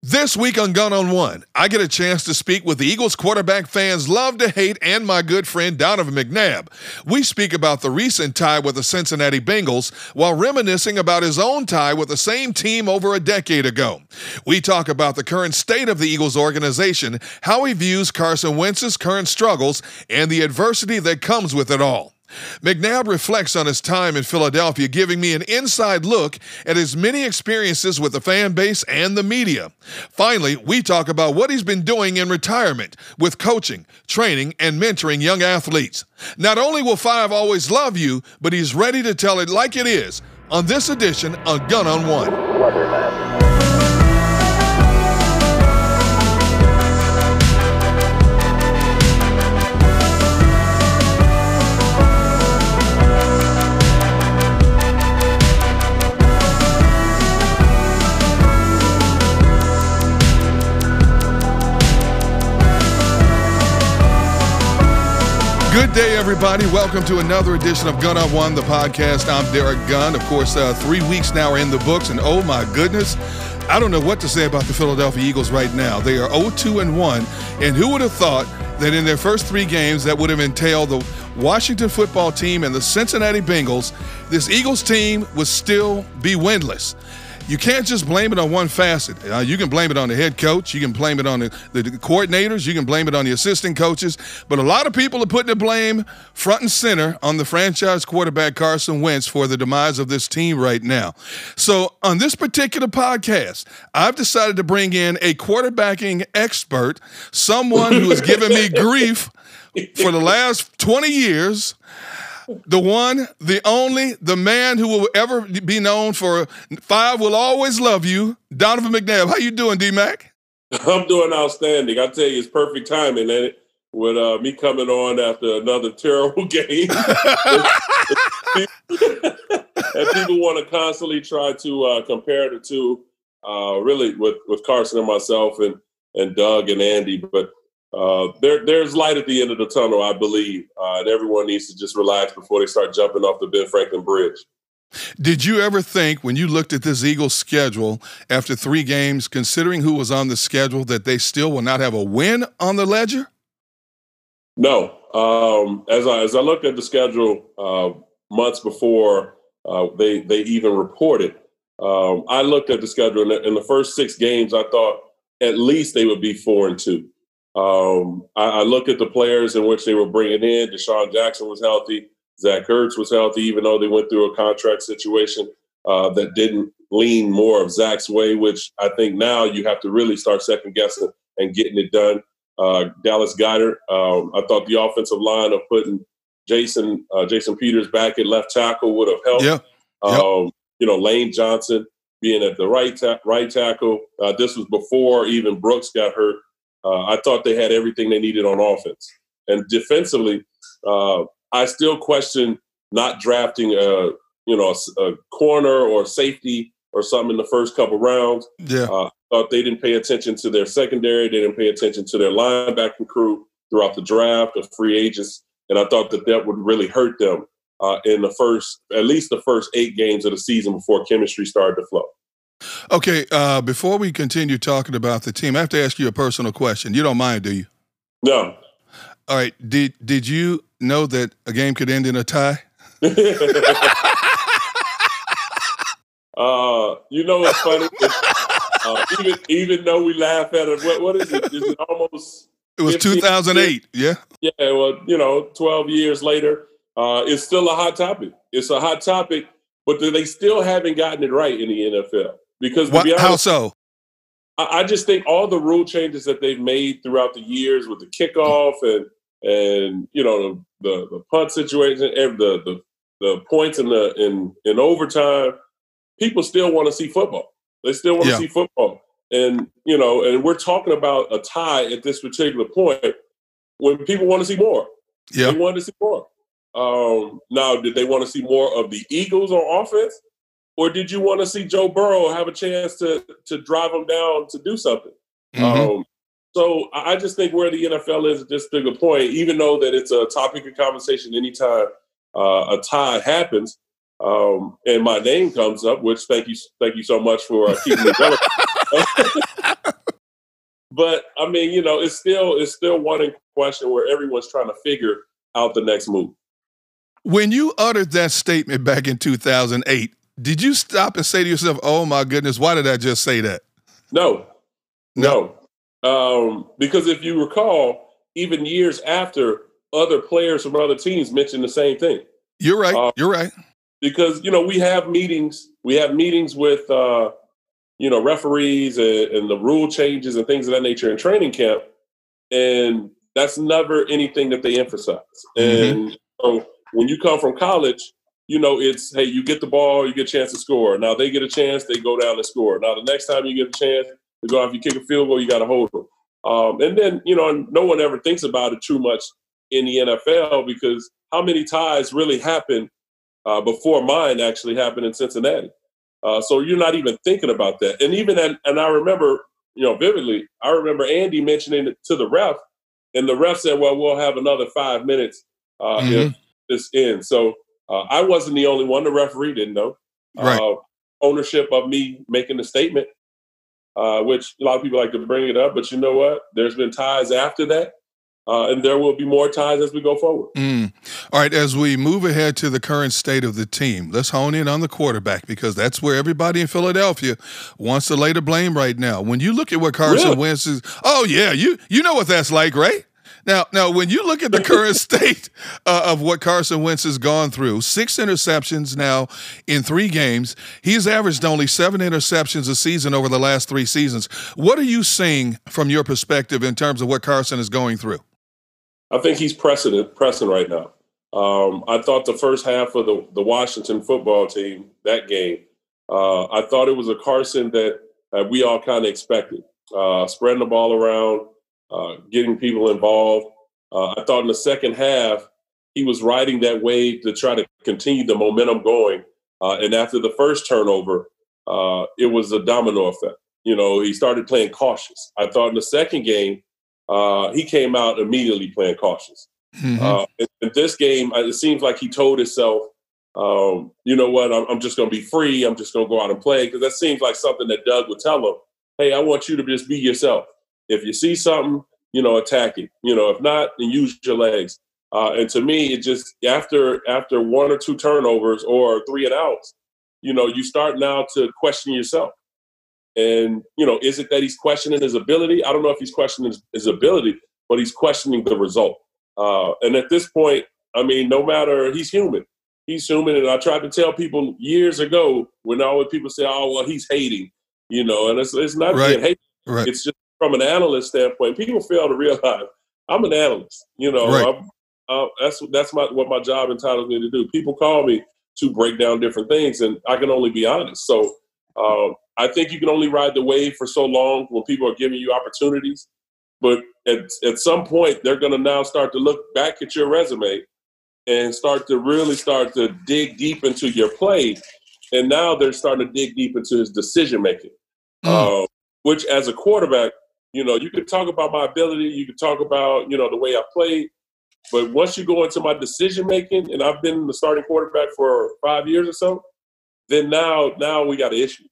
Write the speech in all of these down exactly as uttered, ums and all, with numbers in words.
This week on Gun on One, I get a chance to speak with the Eagles quarterback fans love to hate and my good friend Donovan McNabb. We speak about the recent tie with the Cincinnati Bengals while reminiscing about his own tie with the same team over a decade ago. We talk about the current state of the Eagles organization, how he views Carson Wentz's current struggles, and the adversity that comes with it all. McNabb reflects on his time in Philadelphia, giving me an inside look at his many experiences with the fan base and the media. Finally, we talk about what he's been doing in retirement with coaching, training, and mentoring young athletes. Not only will Five always love you, but he's ready to tell it like it is on this edition of Gun on One. Weatherman. Good day, everybody. Welcome to another edition of Gun on One, the podcast. I'm Derek Gunn. Of course, uh, three weeks now are in the books, and oh my goodness, I don't know what to say about the Philadelphia Eagles right now. They are oh two and one, and who would have thought that in their first three games that would have entailed the Washington football team and the Cincinnati Bengals, this Eagles team would still be winless. You can't just blame it on one facet. Uh, you can blame it on the head coach. You can blame it on the, the, the coordinators. You can blame it on the assistant coaches. But a lot of people are putting the blame front and center on the franchise quarterback Carson Wentz for the demise of this team right now. So on this particular podcast, I've decided to bring in a quarterbacking expert, someone who has given me grief for the last twenty years. The one, the only, the man who will ever be known for Five will always love you, Donovan McNabb. How you doing, D-Mac? I'm doing outstanding. I tell you, it's perfect timing, ain't it? With uh, me coming on after another terrible game. And people want to constantly try to uh, compare the two, uh, really, with, with Carson and myself and, and Doug and Andy. But Uh, there, there's light at the end of the tunnel, I believe, uh, and everyone needs to just relax before they start jumping off the Ben Franklin Bridge. Did you ever think, when you looked at this Eagles schedule after three games, considering who was on the schedule, that they still will not have a win on the ledger? No. Um, as I as I looked at the schedule uh, months before uh, they they even reported, um, I looked at the schedule, and in the first six games, I thought at least they would be four and two. Um, I, I looked at the players in which they were bringing in. Deshaun Jackson was healthy. Zach Ertz was healthy, even though they went through a contract situation uh, that didn't lean more of Zach's way, which I think now you have to really start second guessing and getting it done. Uh, Dallas Goedert, um, I thought the offensive line of putting Jason uh, Jason Peters back at left tackle would have helped. Yeah. Yep. Um, you know, Lane Johnson being at the right ta- right tackle. Uh, this was before even Brooks got hurt. Uh, I thought they had everything they needed on offense. And defensively, uh, I still question not drafting a, you know, a, a corner or safety or something in the first couple rounds. Yeah. Uh, I thought they didn't pay attention to their secondary. They didn't pay attention to their linebacking crew throughout the draft of free agents. And I thought that that would really hurt them uh, in the first, at least the first eight games of the season before chemistry started to flow. Okay, uh, before we continue talking about the team, I have to ask you a personal question. You don't mind, do you? No. All right. Did did you know that a game could end in a tie? uh, you know what's funny? uh, even even though we laugh at it, what, what is it? Is it almost? It was two thousand eight. Years? Yeah. Yeah. Well, you know, twelve years later, uh, it's still a hot topic. It's a hot topic, but they still haven't gotten it right in the N F L. Because to what, be honest, how so? I, I just think all the rule changes that they've made throughout the years with the kickoff and and you know the the punt situation, and the the the points in the in in overtime, people still want to see football. They still want to yeah. see football, and you know, and we're talking about a tie at this particular point when people want to see more. Yeah, they want to see more. Um, now, did they want to see more of the Eagles on offense? Or did you want to see Joe Burrow have a chance to to drive them down to do something? Mm-hmm. Um, so I just think where the N F L is at this bigger point, even though that it's a topic of conversation anytime uh, a tie happens, um, and my name comes up, which thank you thank you so much for uh, keeping me relevant. but I mean, you know, it's still it's still one in question where everyone's trying to figure out the next move. When you uttered that statement back in two thousand eight, did you stop and say to yourself, "Oh my goodness, why did I just say that?" No, no, no. Um, because if you recall, even years after, other players from other teams mentioned the same thing. You're right. Uh, You're right. Because, you know, we have meetings. We have meetings with, uh, you know, referees and, and the rule changes and things of that nature in training camp. And that's never anything that they emphasize. Mm-hmm. And so when you come from college, you know, it's, hey, you get the ball, you get a chance to score. Now they get a chance, they go down and score. Now the next time you get a chance to go out, if you kick a field goal, you got to hold them. Um, and then, you know, no one ever thinks about it too much in the N F L because how many ties really happen Uh, before mine actually happened in Cincinnati. Uh, so you're not even thinking about that. And even, at, and I remember, you know, vividly, I remember Andy mentioning it to the ref, and the ref said, well, we'll have another five minutes uh, mm-hmm. if this ends. So uh, I wasn't the only one. The referee didn't know. Right. Uh, ownership of me making the statement, uh, which a lot of people like to bring it up, but you know what? There's been ties after that. Uh, and there will be more ties as we go forward. Mm. All right, as we move ahead to the current state of the team, let's hone in on the quarterback because that's where everybody in Philadelphia wants to lay the blame right now. When you look at what Carson really? Wentz is, oh yeah, you you know what that's like, right? Now, now, when you look at the current state uh, of what Carson Wentz has gone through, six interceptions now in three games. He's averaged only seven interceptions a season over the last three seasons. What are you seeing from your perspective in terms of what Carson is going through? I think he's pressing, pressing right now. Um, I thought the first half of the, the Washington football team, that game, uh, I thought it was a Carson that uh, we all kind of expected. Uh, spreading the ball around, uh, getting people involved. Uh, I thought in the second half, he was riding that wave to try to continue the momentum going. Uh, and after the first turnover, uh, it was a domino effect. You know, he started playing cautious. I thought in the second game, Uh, he came out immediately playing cautious. Mm-hmm. Uh, in, in this game, it seems like he told himself, um, you know what, I'm, I'm just going to be free. I'm just going to go out and play. Because that seems like something that Doug would tell him. Hey, I want you to just be yourself. If you see something, you know, attack it. You know, if not, then use your legs. Uh, and to me, it just, after after one or two turnovers or three and outs, you know, you start now to question yourself. And, you know, is it that he's questioning his ability? I don't know if he's questioning his, his ability, but he's questioning the result. Uh, and at this point, I mean, no matter, he's human. He's human. And I tried to tell people years ago when always people say, oh, well, he's hating, you know, and it's, it's not right. being hating. Right. It's just from an analyst standpoint, people fail to realize I'm an analyst, you know, right. I'm, uh, that's, that's my, what my job entitles me to do. People call me to break down different things and I can only be honest. So, um, I think you can only ride the wave for so long when people are giving you opportunities. But at, at some point, they're going to now start to look back at your resume and start to really start to dig deep into your play. And now they're starting to dig deep into his decision-making, mm. uh, which as a quarterback, you know, you could talk about my ability. You could talk about, you know, the way I played. But once you go into my decision-making, and I've been the starting quarterback for five years or so, then now, now we got an issue.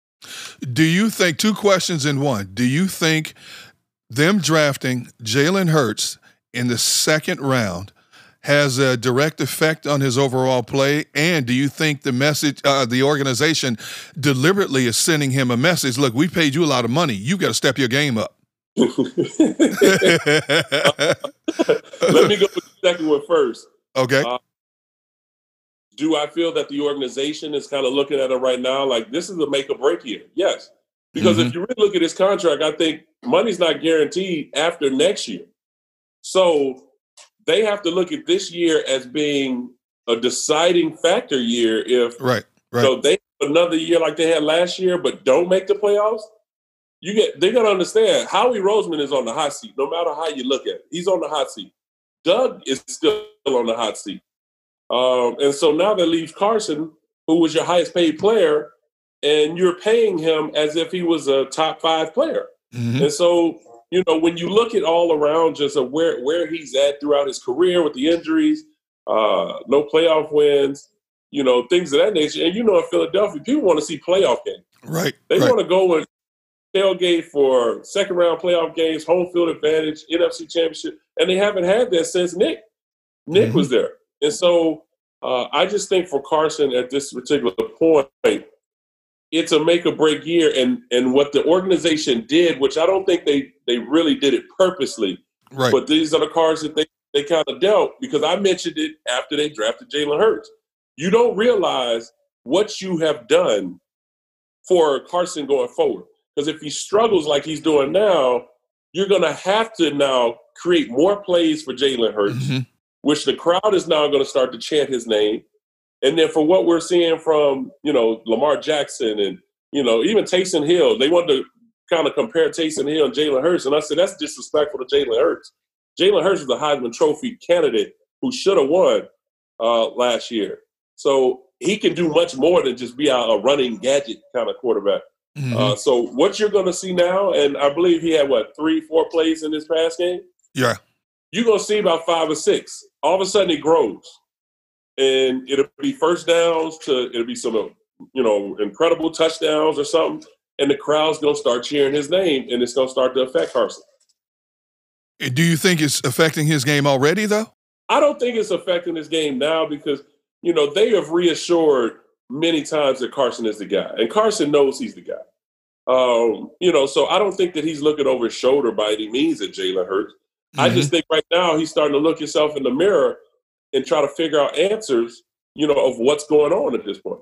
Do you think, two questions in one, do you think them drafting Jalen Hurts in the second round has a direct effect on his overall play? And do you think the message, uh, the organization deliberately is sending him a message, look, we paid you a lot of money. You got to step your game up. uh, let me go with the second one first. Okay. Uh, Do I feel that the organization is kind of looking at it right now like this is a make or break year? Yes. Because mm-hmm. if you really look at his contract, I think money's not guaranteed after next year. So they have to look at this year as being a deciding factor year. If right, right. So they have another year like they had last year, but don't make the playoffs. You get they're gonna understand Howie Roseman is on the hot seat, no matter how you look at it. He's on the hot seat. Doug is still on the hot seat. Um, and so now that leaves Carson, who was your highest paid player, and you're paying him as if he was a top five player. Mm-hmm. And so, you know, when you look at all around just of where, where he's at throughout his career with the injuries, uh, no playoff wins, you know, things of that nature. And, you know, in Philadelphia, people want to see playoff games. Right. They right. want to go and tailgate for second round playoff games, home field advantage, N F C championship, and they haven't had that since Nick. Nick mm-hmm. was there. And so uh, I just think for Carson at this particular point, it's a make or break year. And, and what the organization did, which I don't think they, they really did it purposely, right. but these are the cards that they, they kind of dealt, because I mentioned it after they drafted Jalen Hurts. You don't realize what you have done for Carson going forward. Because if he struggles like he's doing now, you're going to have to now create more plays for Jalen Hurts, mm-hmm. which the crowd is now going to start to chant his name. And then for what we're seeing from, you know, Lamar Jackson and, you know, even Taysom Hill, they wanted to kind of compare Taysom Hill and Jalen Hurts. And I said, that's disrespectful to Jalen Hurts. Jalen Hurts is a Heisman Trophy candidate who should have won uh, last year. So he can do much more than just be a, a running gadget kind of quarterback. Mm-hmm. Uh, so what you're going to see now, and I believe he had, what, three, four plays in this past game? Yeah. You're going to see about five or six. All of a sudden it grows. And it'll be first downs to, it'll be some, you know, incredible touchdowns or something. And the crowd's going to start cheering his name, and it's going to start to affect Carson. Do you think it's affecting his game already, though? I don't think it's affecting his game now because, you know, they have reassured many times that Carson is the guy. And Carson knows he's the guy. Um, you know, so I don't think that he's looking over his shoulder by any means at Jalen Hurts. Mm-hmm. I just think right now he's starting to look himself in the mirror and try to figure out answers, you know, of what's going on at this point.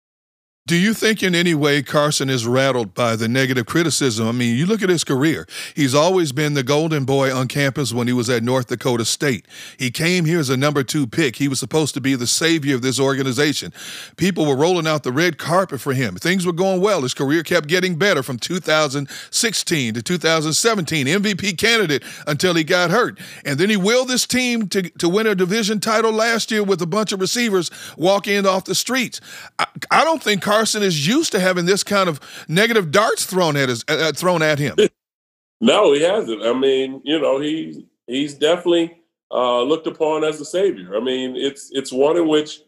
Do you think in any way Carson is rattled by the negative criticism? I mean, you look at his career. He's always been the golden boy on campus when he was at North Dakota State. He came here as a number two pick. He was supposed to be the savior of this organization. People were rolling out the red carpet for him. Things were going well. His career kept getting better from two thousand sixteen to two thousand seventeen, M V P candidate until he got hurt. And then he willed this team to, to win a division title last year with a bunch of receivers walking in off the streets. I, I don't think Carson Carson is used to having this kind of negative darts thrown at his, uh, thrown at him. No, he hasn't. I mean, you know, he he's definitely uh, looked upon as the savior. I mean, it's it's one in which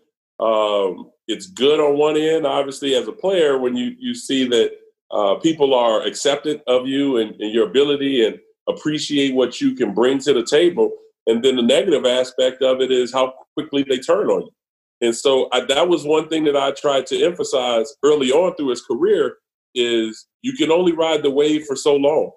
um, it's good on one end. Obviously, as a player, when you you see that uh, people are acceptant of you and, and your ability and appreciate what you can bring to the table, and then the negative aspect of it is how quickly they turn on you. And so I, that was one thing that I tried to emphasize early on through his career is you can only ride the wave for so long.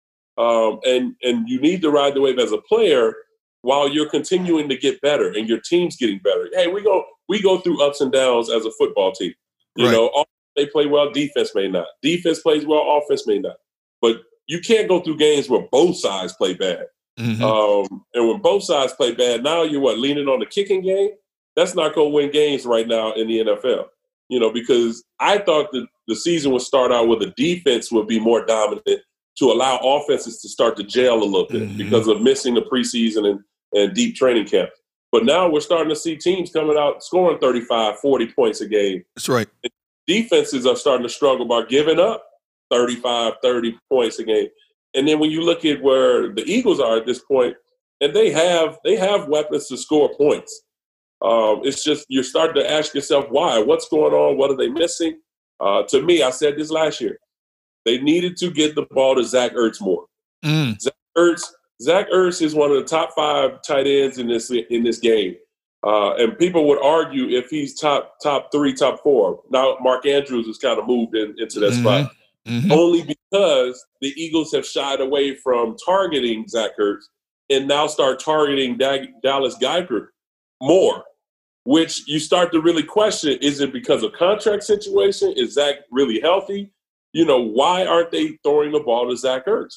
Um, and, and you need to ride the wave as a player while you're continuing to get better and your team's getting better. Hey, we go we go through ups and downs as a football team. You right. know, they play well, defense may not. Defense plays well, offense may not. But you can't go through games where both sides play bad. Mm-hmm. Um, and when both sides play bad, now you're what, leaning on the kicking game? That's not going to win games right now in the N F L, you know, because I thought that the season would start out where the defense would be more dominant to allow offenses to start to gel a little bit mm-hmm. because of missing the preseason and, and deep training camp. But now we're starting to see teams coming out scoring thirty-five, forty points a game. That's right. And defenses are starting to struggle by giving up thirty-five, thirty points a game. And then when you look at where the Eagles are at this point, and they have they have weapons to score points. Um, it's just you're starting to ask yourself why. What's going on? What are they missing? Uh, to me, I said this last year. They needed to get the ball to Zach Ertz more. Mm. Zach Ertz, Zach Ertz is one of the top five tight ends in this in this game, uh, and people would argue if he's top top three, top four. Now Mark Andrews has kind of moved in, into that mm-hmm. spot, mm-hmm. only because the Eagles have shied away from targeting Zach Ertz and now start targeting Dag- Dallas Goedert more, which you start to really question, is it because of contract situation? Is Zach really healthy? You know, why aren't they throwing the ball to Zach Ertz?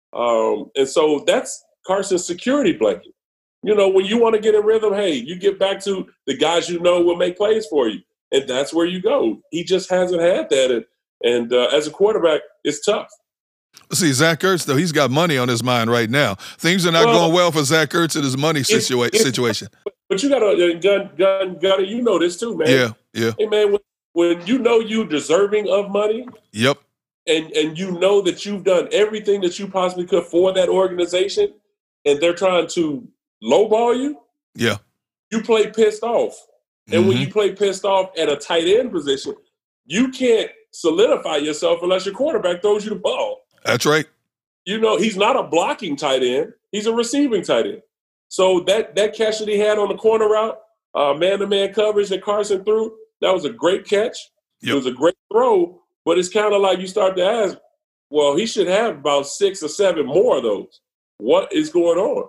Um, and so that's Carson's security blanket. You know, when you want to get in rhythm, hey, you get back to the guys you know will make plays for you. And that's where you go. He just hasn't had that. And, and uh, as a quarterback, it's tough. See, Zach Ertz, though, he's got money on his mind right now. Things are not well, going well for Zach Ertz in his money situa- it's, situation. But you got to, gun, gun, gun, you know this too, man. Yeah, yeah. Hey, man, when, when you know you deserving of money. Yep. And and you know that you've done everything that you possibly could for that organization, and they're trying to lowball you. Yeah. You play pissed off. And mm-hmm. when you play pissed off at a tight end position, you can't solidify yourself unless your quarterback throws you the ball. That's right. You know, he's not a blocking tight end. He's a receiving tight end. So that that catch that he had on the corner route, uh, man-to-man coverage that Carson threw, that was a great catch. Yep. It was a great throw, but it's kind of like you start to ask, well, he should have about six or seven more of those. What is going on?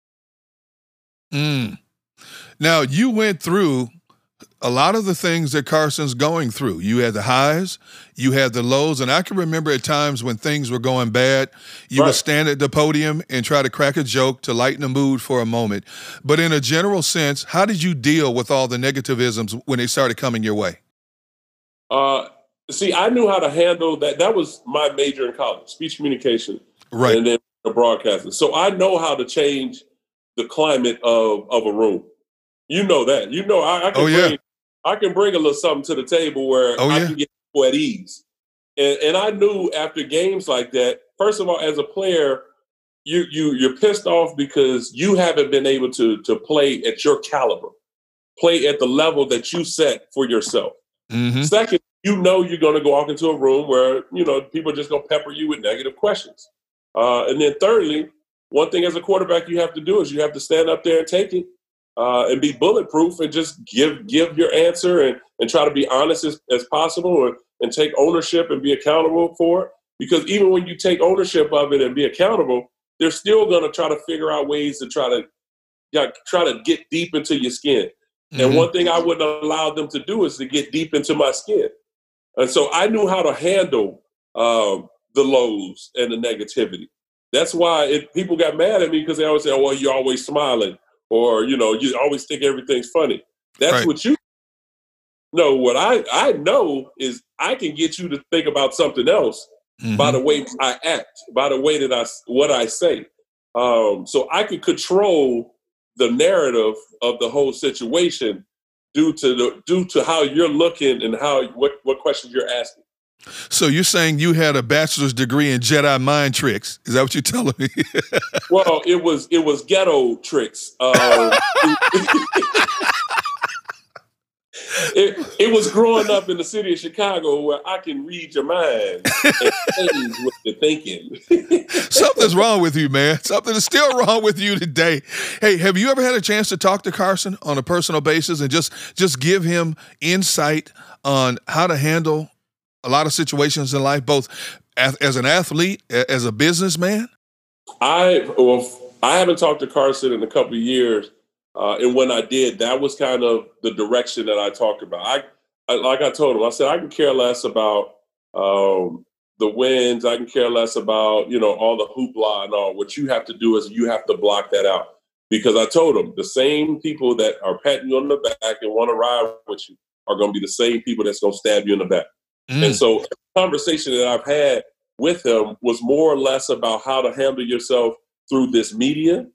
Mm. Now, you went through a lot of the things that Carson's going through. You had the highs, you had the lows, and I can remember at times when things were going bad, you right. would stand at the podium and try to crack a joke to lighten the mood for a moment. But in a general sense, how did you deal with all the negativisms when they started coming your way? Uh, see, I knew how to handle that. That was my major in college, speech communication, right, and then broadcasting. So I know how to change the climate of, of a room. You know that. You know I, I can oh, yeah. bring I can bring a little something to the table where oh, I yeah. can get people at ease. And and I knew after games like that, first of all, as a player, you you you're pissed off because you haven't been able to to play at your caliber, play at the level that you set for yourself. Mm-hmm. Second, you know you're going to go off into a room where you know people are just going to pepper you with negative questions. Uh, and then thirdly, one thing as a quarterback you have to do is you have to stand up there and take it. Uh, and be bulletproof and just give give your answer and, and try to be honest as, as possible and, and take ownership and be accountable for it. Because even when you take ownership of it and be accountable, they're still going to try to figure out ways to try to yeah, try to get deep into your skin. Mm-hmm. And one thing I wouldn't allow them to do is to get deep into my skin. And so I knew how to handle um, the lows and the negativity. That's why it, people got mad at me because they always say, oh, well, you're always smiling. Or, you know, you always think everything's funny. That's right. what you know. What I, I know is I can get you to think about something else mm-hmm. by the way I act, by the way that I, what I say. Um, so I can control the narrative of the whole situation due to the, due to how you're looking and how, what, what questions you're asking. So you're saying you had a bachelor's degree in Jedi mind tricks? Is that what you're telling me? Well, it was it was ghetto tricks. Um, it, it was growing up in the city of Chicago where I can read your mind and change what you're thinking. Something's wrong with you, man. Something is still wrong with you today. Hey, have you ever had a chance to talk to Carson on a personal basis and just just give him insight on how to handle a lot of situations in life, both as an athlete, as a businessman? I well, I haven't talked to Carson in a couple of years, uh, and when I did, that was kind of the direction that I talked about. I, I like I told him, I said I can care less about um, the wins. I can care less about you know all the hoopla and all. What you have to do is you have to block that out because I told him the same people that are patting you on the back and want to ride with you are going to be the same people that's going to stab you in the back. Mm. And so the conversation that I've had with him was more or less about how to handle yourself through this media,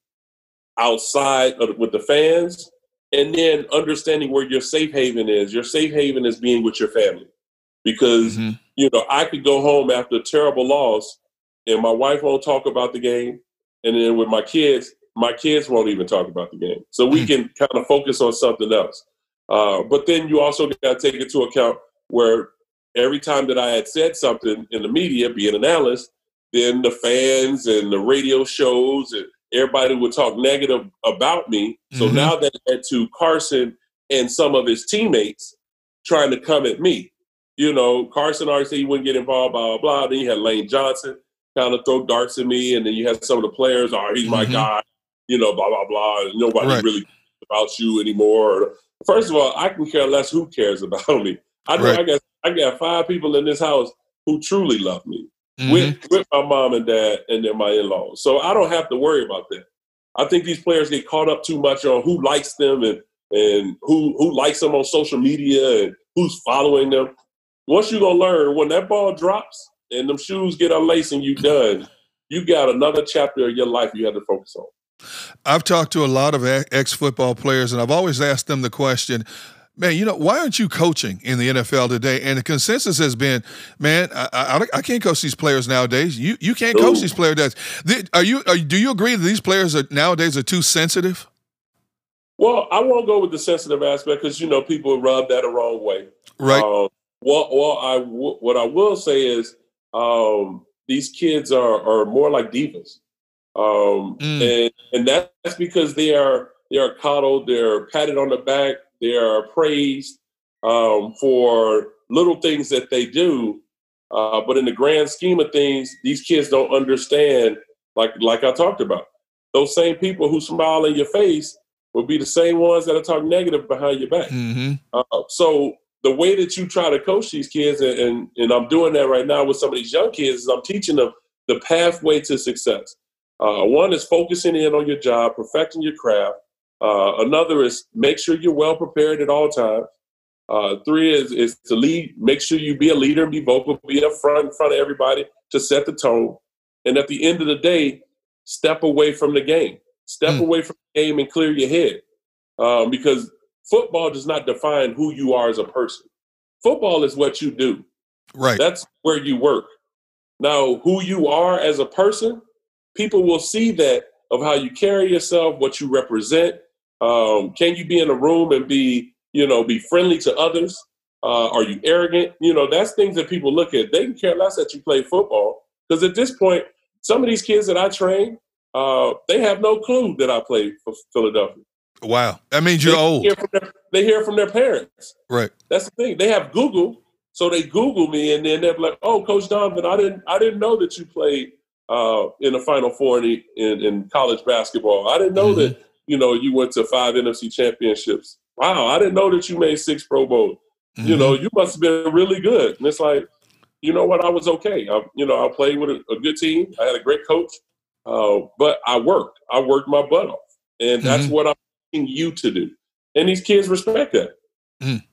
outside of, with the fans, and then understanding where your safe haven is. Your safe haven is being with your family. Because, mm-hmm. you know, I could go home after a terrible loss and my wife won't talk about the game. And then with my kids, my kids won't even talk about the game. So we mm. can kind of focus on something else. Uh, but then you also got to take into account where every time that I had said something in the media, being an analyst, then the fans and the radio shows and everybody would talk negative about me. So mm-hmm. now that led to Carson and some of his teammates trying to come at me. You know, Carson already said he wouldn't get involved, blah, blah, blah. Then you had Lane Johnson kind of throw darts at me. And then you had some of the players, oh, he's mm-hmm. my guy, you know, blah, blah, blah. And nobody right. really cares about you anymore. First of all, I can care less who cares about me. I know right. I got I got five people in this house who truly love me, mm-hmm. with, with my mom and dad and then my in-laws. So I don't have to worry about that. I think these players get caught up too much on who likes them and, and who, who likes them on social media and who's following them. Once you're going to learn, when that ball drops and them shoes get unlaced and you done, you got another chapter of your life you have to focus on. I've talked to a lot of ex-football players, and I've always asked them the question, man, you know, why aren't you coaching in the N F L today? And the consensus has been, man, I, I, I can't coach these players nowadays. You you can't Ooh. coach these players. Are you? Are, do you agree that these players are nowadays are too sensitive? Well, I won't go with the sensitive aspect because you know people rub that the wrong way. Right. Um, well, well, I w- what I will say is, um, these kids are are more like divas, um, mm. and and that's because they are they are coddled, they're patted on the back, they are praised um, for little things that they do. Uh, but in the grand scheme of things, these kids don't understand. Like like I talked about, those same people who smile in your face will be the same ones that are talk negative behind your back. Mm-hmm. Uh, so the way that you try to coach these kids, and, and, and I'm doing that right now with some of these young kids, is I'm teaching them the pathway to success. Uh, one is focusing in on your job, perfecting your craft. Uh, another is make sure you're well prepared at all times. Uh, three is, is to lead, make sure you be a leader and be vocal, be up front in front of everybody to set the tone. And at the end of the day, step away from the game. Step mm. away from the game and clear your head. Um, because football does not define who you are as a person. Football is what you do. Right. That's where you work. Now, who you are as a person, people will see that of how you carry yourself, what you represent. Um, can you be in a room and be, you know, be friendly to others? Uh, are you arrogant? You know, that's things that people look at. They can care less that you play football. Because at this point, some of these kids that I train, uh, they have no clue that I played for Philadelphia. Wow. That means you're they old. Hear from their, they hear from their parents. Right. That's the thing. They have Google, so they Google me, and then they're like, oh, Coach Donovan, I didn't I didn't know that you played uh, in the Final Four in, in, in college basketball. I didn't know mm-hmm. that, you know, you went to five N F C championships. Wow, I didn't know that you made six Pro Bowls. Mm-hmm. You know, you must have been really good. And it's like, you know what? I was okay. I, you know, I played with a, a good team. I had a great coach, uh, but I worked. I worked my butt off, and that's mm-hmm. what I'm asking you to do. And these kids respect that. Mm.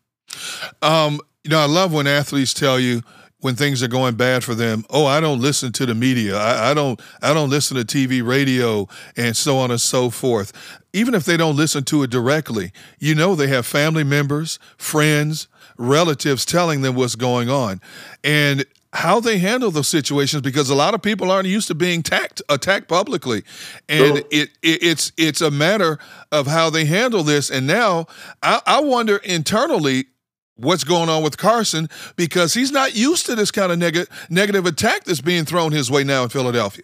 Um, you know, I love when athletes tell you when things are going bad for them, oh, I don't listen to the media. I, I don't. I don't listen to T V, radio, and so on and so forth. Even if they don't listen to it directly, you know, they have family members, friends, relatives telling them what's going on and how they handle those situations, because a lot of people aren't used to being attacked, attacked publicly. And Sure. it, it it's it's a matter of how they handle this. And now I, I wonder internally what's going on with Carson, because he's not used to this kind of neg- negative attack that's being thrown his way now in Philadelphia.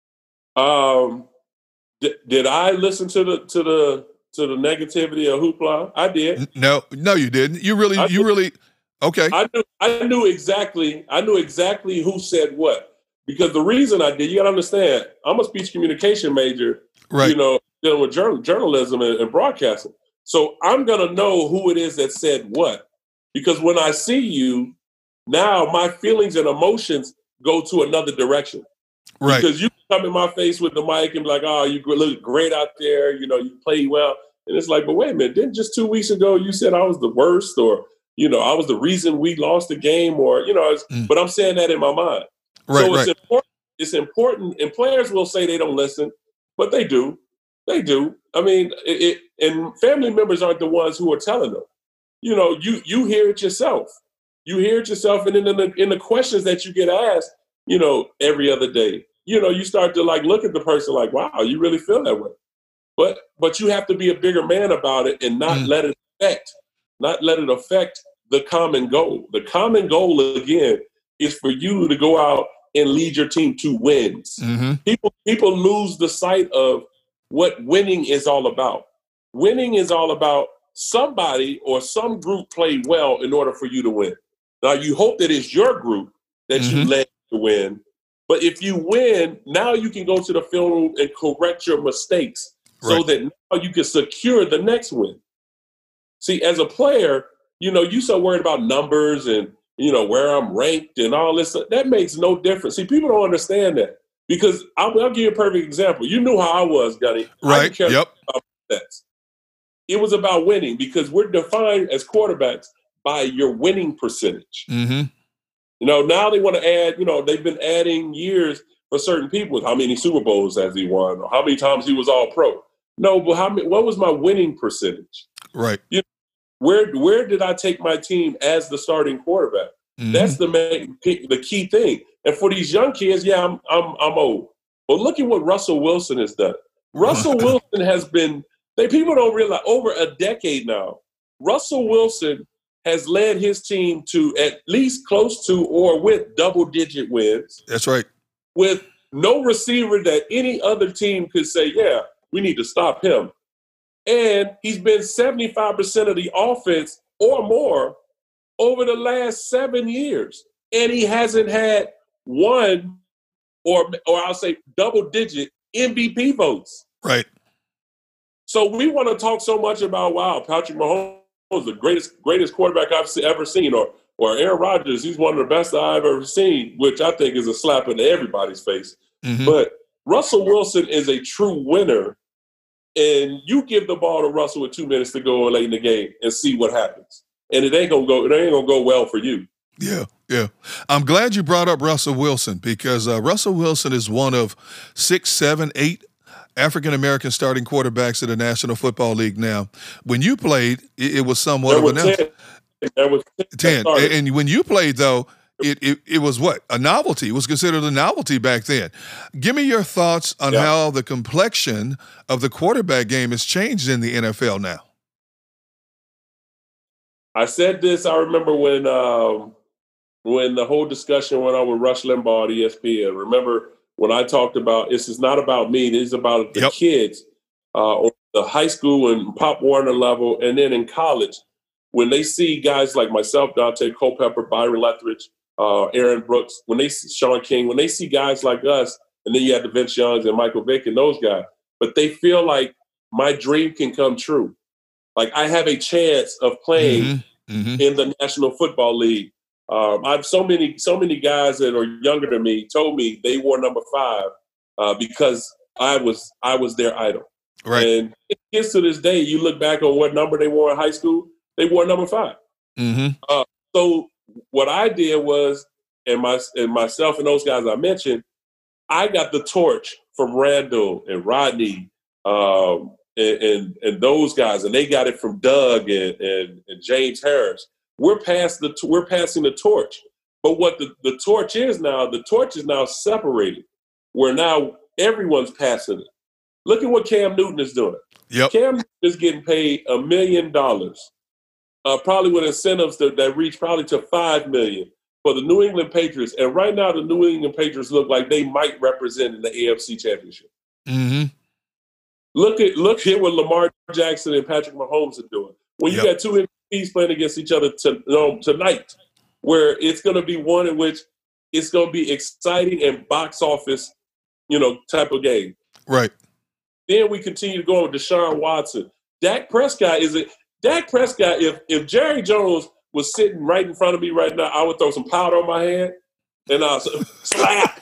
Um, d- did I listen to the to the to the negativity of hoopla? I did. No, no, you didn't. You really, I you did. really. Okay. I knew, I knew exactly. I knew exactly who said what, because the reason I did, you got to understand, I'm a speech communication major. Right. You know, dealing with journal, journalism and, and broadcasting. So I'm gonna know who it is that said what, because when I see you now, my feelings and emotions go to another direction. Right. Because you come in my face with the mic and be like, "Oh, you look great out there. You know, you play well." And it's like, but wait a minute, didn't just two weeks ago you said I was the worst, or you know, I was the reason we lost the game, or, you know, mm. but I'm saying that in my mind. Right, so it's right. important. It's important. And players will say they don't listen, but they do. They do. I mean, it, it, and family members aren't the ones who are telling them. You know, you you hear it yourself. You hear it yourself. And then in the, in the questions that you get asked, you know, every other day, you know, you start to like look at the person like, wow, you really feel that way. But but you have to be a bigger man about it and not mm. let it affect, not let it affect the common goal. The common goal, again, is for you to go out and lead your team to wins. Mm-hmm. People people lose the sight of what winning is all about. Winning is all about somebody or some group played well in order for you to win. Now, you hope that it's your group that mm-hmm. you led to win. But if you win, now you can go to the film room and correct your mistakes right. so that now you can secure the next win. See, as a player, you know, you so worried about numbers and, you know, where I'm ranked and all this. That makes no difference. See, people don't understand that, because I'll, I'll give you a perfect example. You knew how I was, Gunny. Right. Yep. It was about winning, because we're defined as quarterbacks by your winning percentage. Mm-hmm. You know, now they want to add, you know, they've been adding years for certain people. How many Super Bowls has he won? Or how many times he was all pro? No, but how many, what was my winning percentage? Right. You know, Where where did I take my team as the starting quarterback? Mm-hmm. That's the main, the key thing. And for these young kids, yeah, I'm I'm I'm old, but look at what Russell Wilson has done. Russell Wilson has been. They people don't realize over a decade now. Russell Wilson has led his team to at least close to or with double digit wins. That's right. with no receiver that any other team could say, yeah, we need to stop him. And he's been seventy-five percent of the offense or more over the last seven years. And he hasn't had one or, or I'll say double-digit M V P votes. Right. So we want to talk so much about, wow, Patrick Mahomes is the greatest greatest quarterback I've ever seen, or or Aaron Rodgers, he's one of the best I've ever seen, which I think is a slap in everybody's face. Mm-hmm. But Russell Wilson is a true winner, and you give the ball to Russell with two minutes to go late in the game and see what happens. And it ain't gonna go. It ain't gonna go well for you. Yeah, yeah. I'm glad you brought up Russell Wilson because uh, Russell Wilson is one of six, seven, eight African-American starting quarterbacks in the National Football League now. When you played, it, it was somewhat there of an ten. There was ten. ten. And when you played, though, it, it it was what? A novelty. It was considered a novelty back then. Give me your thoughts on yeah. how the complexion of the quarterback game has changed in the N F L now. I said this, I remember when um, when the whole discussion went on with Rush Limbaugh at E S P N. Remember when I talked about, this is not about me, this is about the yep. kids uh, on the high school and Pop Warner level, and then in college, when they see guys like myself, Dante Culpepper, Byron Leftwich, uh, Aaron Brooks, when they see Sean King, when they see guys like us, and then you have the Vince Youngs and Michael Vick and those guys, but they feel like my dream can come true. Like I have a chance of playing mm-hmm. Mm-hmm. in the National Football League. Um, I've so many, so many guys that are younger than me told me they wore number five uh, because I was, I was their idol. Right. And it gets to this day, you look back on what number they wore in high school, they wore number five. Mm-hmm. Uh, so what I did was, and my and myself and those guys I mentioned, I got the torch from Randall and Rodney um, and, and and those guys, and they got it from Doug and, and, and James Harris. We're past the we're passing the torch. But what the, the torch is now, the torch is now separated, where now everyone's passing it. Look at what Cam Newton is doing. Yep. Cam Newton is getting paid a million dollars, uh, probably with incentives that, that reach probably to five million dollars for the New England Patriots. And right now, the New England Patriots look like they might represent in the A F C Championship. Mm-hmm. Look at look at what Lamar Jackson and Patrick Mahomes are doing. When you yep. got two M V Ps playing against each other to, you know, tonight, where it's going to be one in which it's going to be exciting and box office, you know, type of game. Right. Then we continue to go with Deshaun Watson. Dak Prescott is it? Dak Prescott. If if Jerry Jones was sitting right in front of me right now, I would throw some powder on my hand and I'll slap.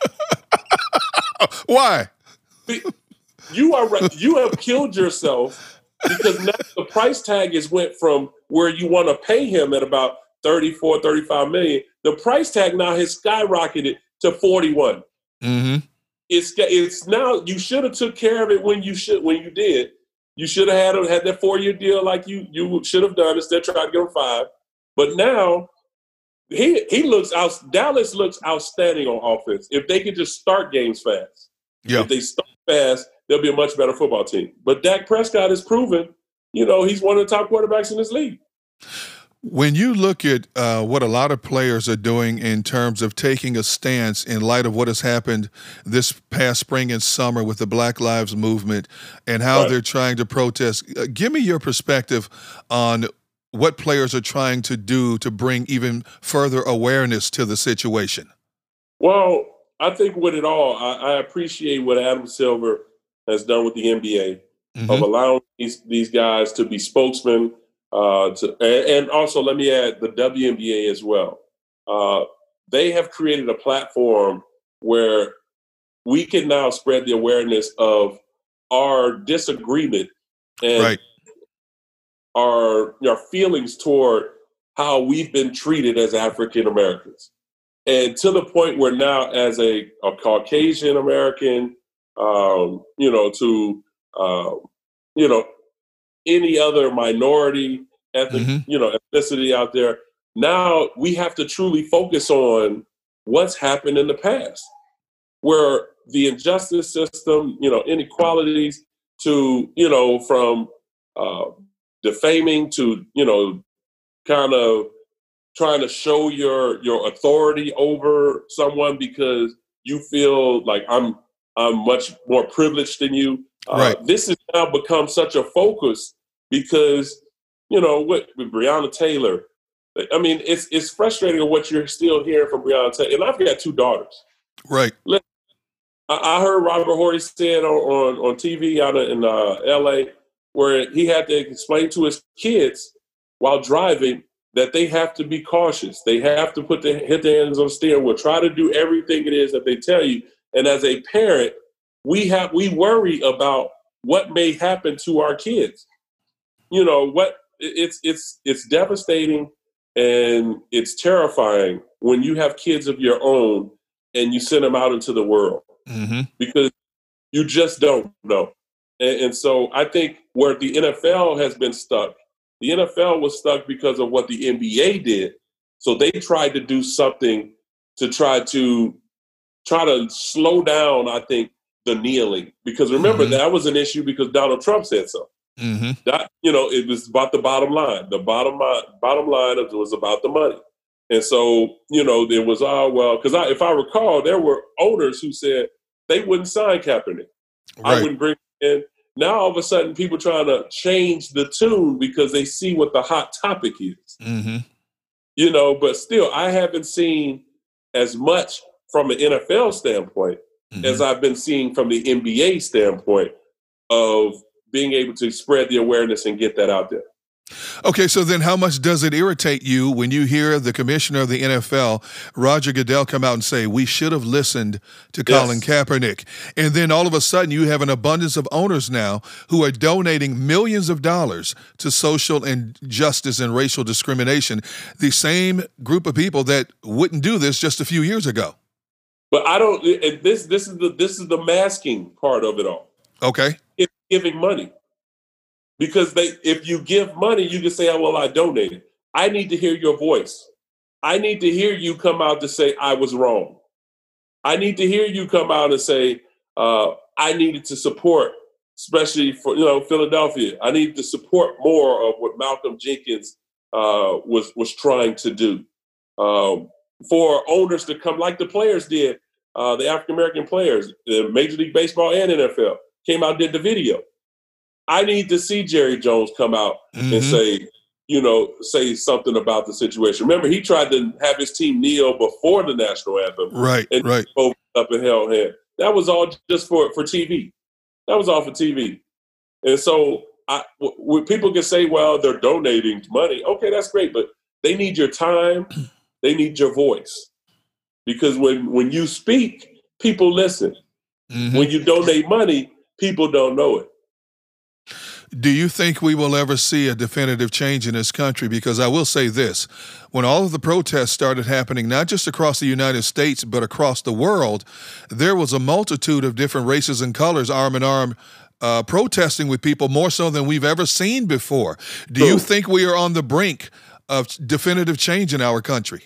Why? You are you have killed yourself because now the price tag is went from where you want to pay him at about thirty-four, thirty-five million. The price tag now has skyrocketed to forty-one. Mm-hmm. It's it's now you should have took care of it when you should when you did. You should have had had that four year deal like you you should have done instead of trying to get him five. But now he he looks out. Dallas looks outstanding on offense. If they could just start games fast, yeah. If they start fast, they'll be a much better football team. But Dak Prescott has proven, you know, he's one of the top quarterbacks in this league. When you look at uh, what a lot of players are doing in terms of taking a stance in light of what has happened this past spring and summer with the Black Lives Movement and how right. they're trying to protest, uh, give me your perspective on what players are trying to do to bring even further awareness to the situation. Well, I think with it all, I, I appreciate what Adam Silver has done with the N B A mm-hmm. of allowing these, these guys to be spokesmen. Uh, to, and, and also, let me add the W N B A as well. Uh, they have created a platform where we can now spread the awareness of our disagreement and right. our, our feelings toward how we've been treated as African Americans. And to the point where now, as a, a Caucasian American, um, you know, to, uh, you know, any other minority, ethnic, mm-hmm. you know, ethnicity out there, now we have to truly focus on what's happened in the past, where the injustice system, you know, inequalities to, you know, from uh, defaming to, you know, kind of trying to show your your authority over someone because you feel like I'm I'm much more privileged than you. Uh, Right. This has now become such a focus because, you know, with, with Breonna Taylor, I mean, it's it's frustrating what you're still hearing from Breonna Taylor. And I've got two daughters. Right. I heard Robert Horry said on, on, on T V out in uh, L A where he had to explain to his kids while driving that they have to be cautious. They have to put their hit their hands on the steering wheel, try to do everything it is that they tell you. And as a parent, we have we worry about what may happen to our kids. You know what? It's it's it's devastating and it's terrifying when you have kids of your own and you send them out into the world. Mm-hmm. Because you just don't know. And, and so I think where the N F L has been stuck, the N F L was stuck because of what the N B A did. So they tried to do something to try to try to slow down, I think, the kneeling. Because remember, mm-hmm. that was an issue because Donald Trump said so. Mm-hmm. That, you know, it was about the bottom line. The bottom line, bottom line was about the money. And so, you know, there was, oh, well, because I, if I recall, there were owners who said they wouldn't sign Kaepernick. Right. I wouldn't bring him in. Now, all of a sudden, people trying to change the tune because they see what the hot topic is. Mm-hmm. You know, but still, I haven't seen as much from an N F L standpoint mm-hmm. as I've been seeing from the N B A standpoint of being able to spread the awareness and get that out there. Okay, so then how much does it irritate you when you hear the commissioner of the N F L, Roger Goodell, come out and say, we should have listened to Colin yes. Kaepernick? And then all of a sudden you have an abundance of owners now who are donating millions of dollars to social injustice and racial discrimination, the same group of people that wouldn't do this just a few years ago. But I don't, this, this is the, this is the masking part of it all. Okay. It's giving money. Because they, if you give money, you can say, oh, well, I donated. I need to hear your voice. I need to hear you come out to say I was wrong. I need to hear you come out and say uh, I needed to support, especially for you know Philadelphia. I needed to support more of what Malcolm Jenkins uh, was was trying to do. Um, for owners to come, like the players did, uh, the African American players, the Major League Baseball and N F L came out and did the video. I need to see Jerry Jones come out mm-hmm. and say, you know, say something about the situation. Remember, he tried to have his team kneel before the national anthem. Right, and right. Up and held hand. That was all just for, for T V. That was all for T V. And so I, w- people can say, well, they're donating money. Okay, that's great, but they need your time. They need your voice. Because when, when you speak, people listen. Mm-hmm. When you donate money, people don't know it. Do you think we will ever see a definitive change in this country? Because I will say this, when all of the protests started happening, not just across the United States, but across the world, there was a multitude of different races and colors, arm in arm, uh, protesting with people more so than we've ever seen before. Do you think we are on the brink of definitive change in our country?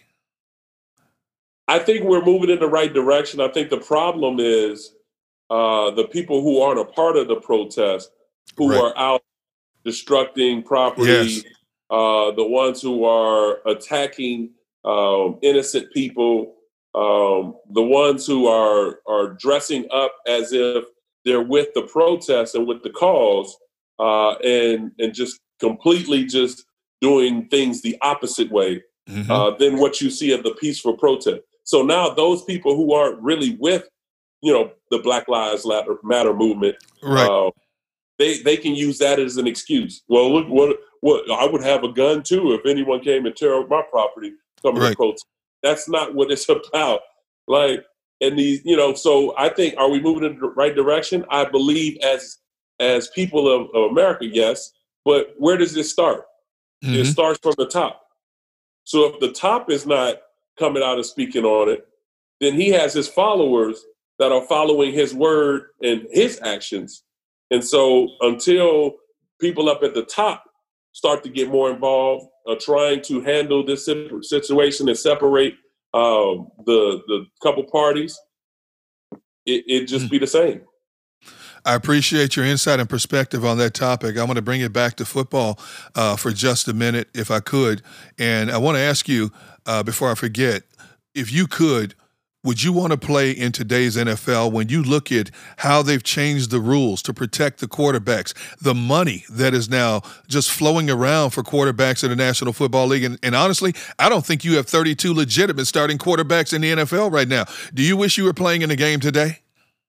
I think we're moving in the right direction. I think the problem is uh, the people who aren't a part of the protest, who right. are out destructing property, yes. uh, the ones who are attacking um, innocent people, um, the ones who are are dressing up as if they're with the protest and with the cause, uh, and and just completely just doing things the opposite way mm-hmm. uh, than what you see of the peaceful protest. So now those people who aren't really with, you know, the Black Lives Matter movement, right. uh, They they can use that as an excuse. Well, look, what what I would have a gun too if anyone came and tear up my property coming right. to protest. That's not what it's about. Like, and these, you know, so I think, are we moving in the right direction? I believe as as people of, of America, yes. But where does it start? Mm-hmm. It starts from the top. So if the top is not coming out and speaking on it, then he has his followers that are following his word and his actions. And so until people up at the top start to get more involved, uh, trying to handle this situation and separate um, the the couple parties, it it just mm. be the same. I appreciate your insight and perspective on that topic. I want to bring it back to football uh, for just a minute, if I could. And I want to ask you, uh, before I forget, if you could, Would you want to play in today's N F L when you look at how they've changed the rules to protect the quarterbacks, the money that is now just flowing around for quarterbacks in the National Football League? And, and honestly, I don't think you have thirty-two legitimate starting quarterbacks in the N F L right now. Do you wish you were playing in the game today?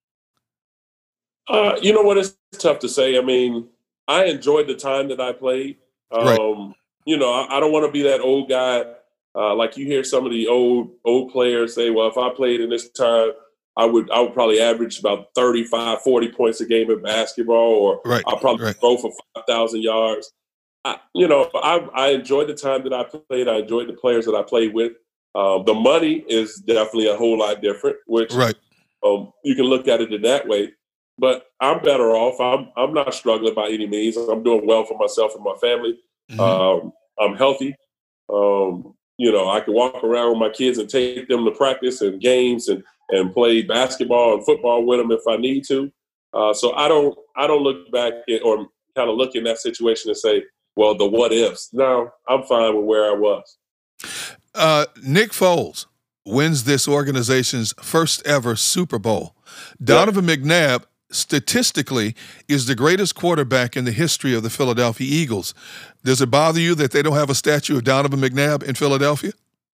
Uh, you know what? It's tough to say. I mean, I enjoyed the time that I played. Um, right. You know, I, I don't want to be that old guy. Uh, like you hear some of the old old players say, well, if I played in this time, I would I would probably average about thirty-five, forty points a game in basketball, or right, I'll probably right. throw for five thousand yards. I, you know, I, I enjoyed the time that I played. I enjoyed the players that I played with. Uh, the money is definitely a whole lot different, which right. um, you can look at it in that way. But I'm better off. I'm I'm not struggling by any means. I'm doing well for myself and my family. Mm-hmm. Um, I'm healthy. Um, You know, I can walk around with my kids and take them to practice and games and, and play basketball and football with them if I need to. Uh, so I don't I don't look back at, or kind of look in that situation and say, well, the what ifs. No, I'm fine with where I was. Uh, Nick Foles wins this organization's first ever Super Bowl. Donovan yep. McNabb statistically is the greatest quarterback in the history of the Philadelphia Eagles. Does it bother you that they don't have a statue of Donovan McNabb in Philadelphia?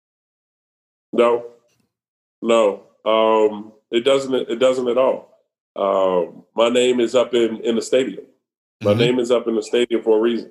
No, no, um, it doesn't. It doesn't at all. Um, my name is up in, in the stadium. My mm-hmm. name is up in the stadium for a reason.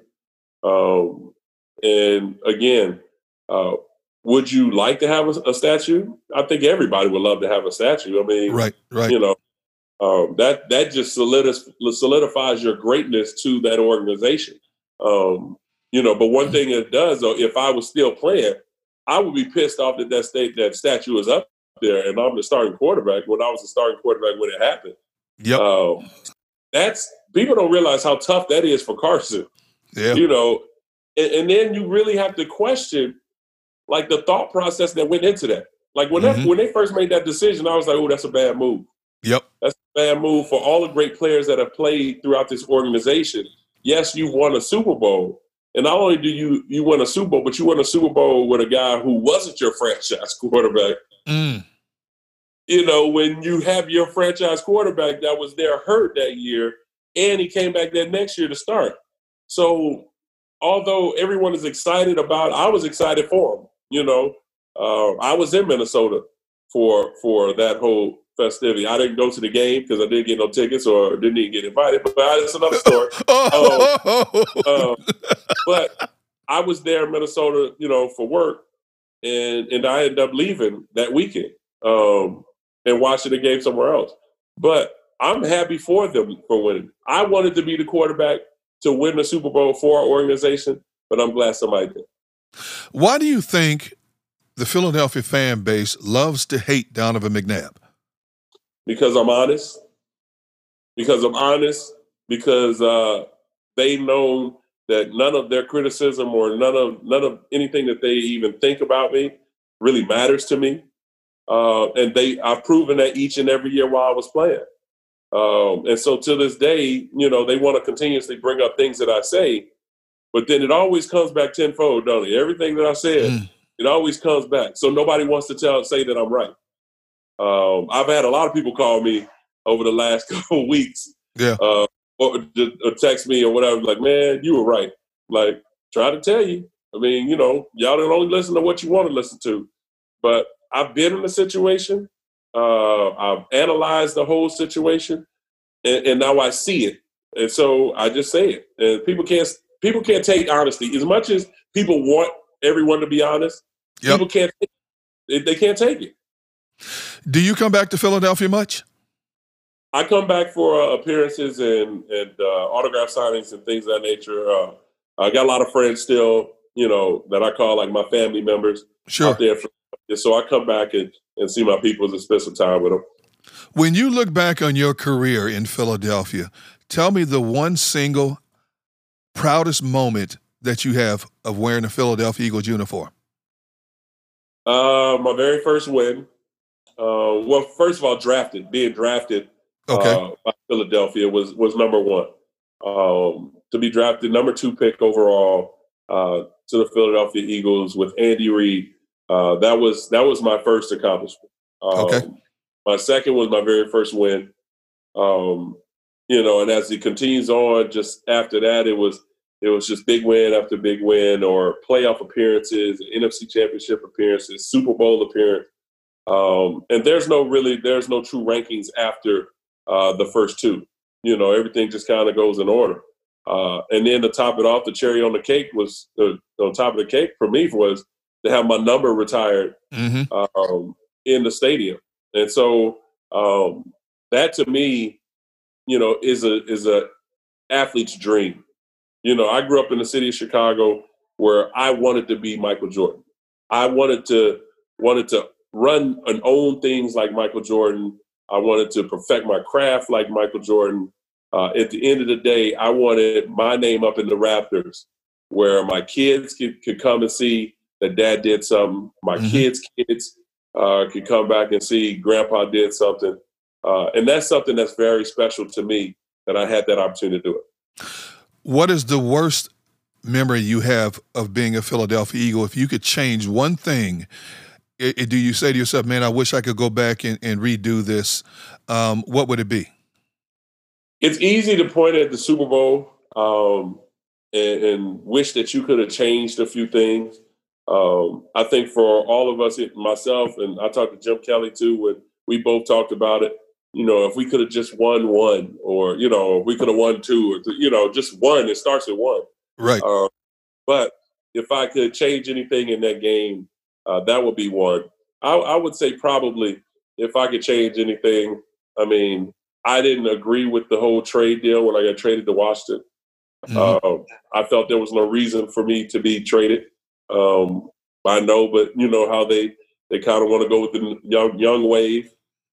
Um, and again, uh, would you like to have a, a statue? I think everybody would love to have a statue. I mean, right, right. You know. Um, that that just solidifies your greatness to that organization. Um, you know, but one thing it does, though, if I was still playing, I would be pissed off that that state that statue is up there, and I'm the starting quarterback when I was the starting quarterback when it happened. Yep. Um, that's people don't realize how tough that is for Carson. Yeah. You know, and, and then you really have to question, like, the thought process that went into that. Like when mm-hmm. that, when they first made that decision, I was like, "Oh, that's a bad move." Yep. That's a bad move for all the great players that have played throughout this organization. Yes, you won a Super Bowl. And not only do you you win a Super Bowl, but you won a Super Bowl with a guy who wasn't your franchise quarterback. Mm. You know, when you have your franchise quarterback that was there hurt that year, and he came back that next year to start. So although everyone is excited about it, I was excited for him. You know, uh, I was in Minnesota for for that whole festivity. I didn't go to the game because I didn't get no tickets or didn't even get invited, but that's another story. um, um, but I was there in Minnesota, you know, for work, and and I ended up leaving that weekend um, and watching the game somewhere else. But I'm happy for them for winning. I wanted to be the quarterback to win the Super Bowl for our organization, but I'm glad somebody did. Why do you think the Philadelphia fan base loves to hate Donovan McNabb? Because I'm honest. Because I'm honest. Because uh, they know that none of their criticism or none of none of anything that they even think about me really matters to me. Uh, and they I've proven that each and every year while I was playing. Um, and so to this day, you know, they want to continuously bring up things that I say, but then it always comes back tenfold, don't it? Everything that I said, mm. it always comes back. So nobody wants to tell say that I'm right. Um, I've had a lot of people call me over the last couple of weeks, yeah, uh, or, or text me or whatever, like, man, you were right. Like, try to tell you. I mean, you know, y'all don't only listen to what you want to listen to. But I've been in a situation. Uh, I've analyzed the whole situation, and, and now I see it. And so I just say it. And people can't people can't take honesty. As much as people want everyone to be honest, yep. people can't take it. They can't take it. Do you come back to Philadelphia much? I come back for uh, appearances and, and uh, autograph signings and things of that nature. Uh, I got a lot of friends still, you know, that I call like my family members sure. out there. So I come back and, and see my people and spend some time with them. When you look back on your career in Philadelphia, tell me the one single proudest moment that you have of wearing a Philadelphia Eagles uniform. Uh, my very first win. Uh, well, first of all, drafted, being drafted okay. uh, by Philadelphia was was number one. Um, to be drafted number two pick overall uh, to the Philadelphia Eagles with Andy Reid, uh, that was that was my first accomplishment. Um, Okay. My second was my very first win. Um, you know, and as it continues on, just after that, it was it was just big win after big win, or playoff appearances, N F C Championship appearances, Super Bowl appearance. Um, and there's no really there's no true rankings after uh, the first two. You know, everything just kind of goes in order. Uh, and then to top it off, the cherry on the cake was uh, on top of the cake for me was to have my number retired Mm-hmm. um, in the stadium. And so um, that to me, you know, is a is a athlete's dream. You know, I grew up in the city of Chicago where I wanted to be Michael Jordan. I wanted to wanted to run and own things like Michael Jordan. I wanted to perfect my craft like Michael Jordan. Uh, at the end of the day, I wanted my name up in the rafters where my kids could, could come and see that dad did something. My Mm-hmm. kids' kids uh, could come back and see grandpa did something. Uh, and that's something that's very special to me that I had that opportunity to do it. What is the worst memory you have of being a Philadelphia Eagle? If you could change one thing, it, it, do you say to yourself, man, I wish I could go back and, and redo this? Um, what would it be? It's easy to point at the Super Bowl um, and, and wish that you could have changed a few things. Um, I think for all of us, myself, and I talked to Jim Kelly too, when we both talked about it, you know, if we could have just won one, or, you know, if we could have won two, or, you know, just one, it starts at one. Right. Uh, but if I could change anything in that game, uh, that would be one. I, I would say probably if I could change anything, I mean, I didn't agree with the whole trade deal when I got traded to Washington. Mm-hmm. Uh, I felt there was no reason for me to be traded. Um, I know, but you know how they, they kind of want to go with the young young wave.